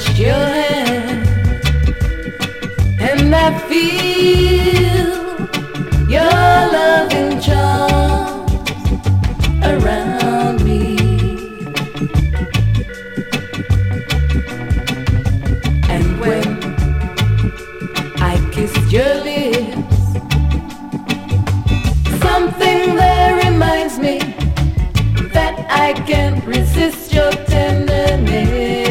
touched your hand, and I feel your loving charms around me. And when I kissed your lips, something there reminds me that I can't resist your tenderness.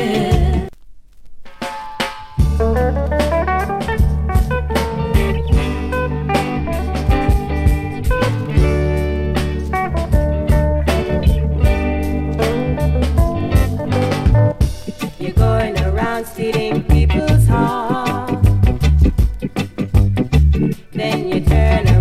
You're going around stealing people's hearts, then you turn